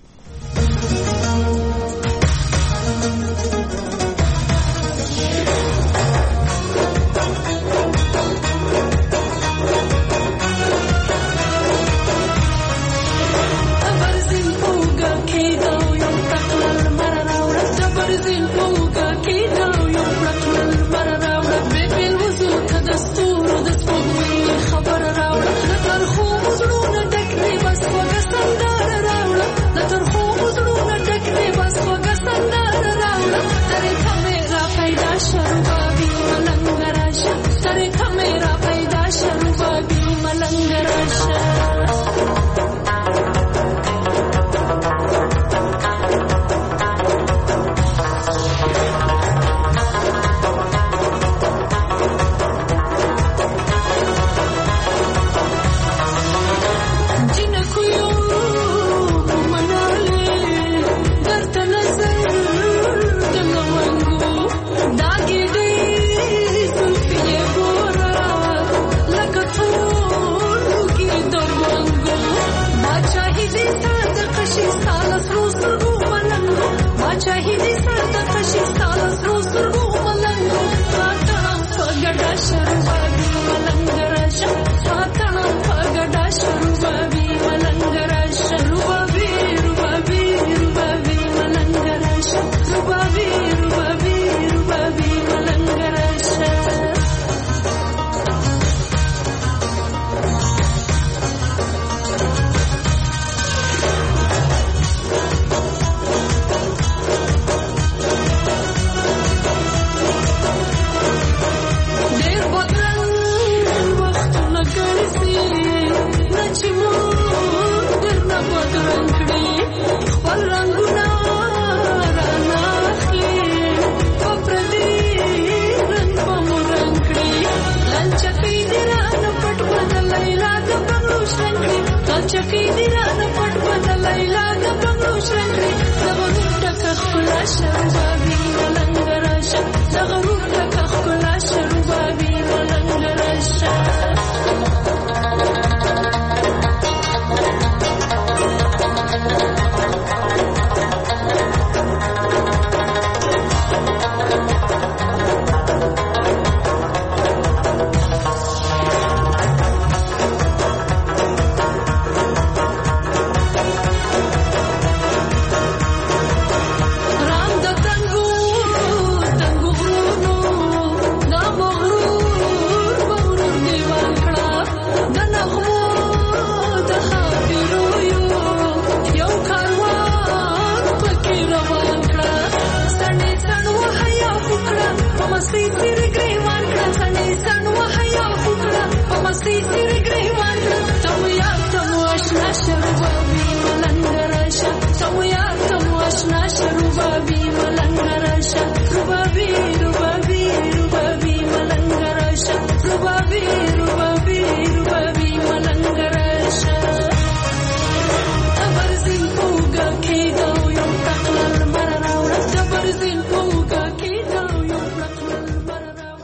Let her Sweet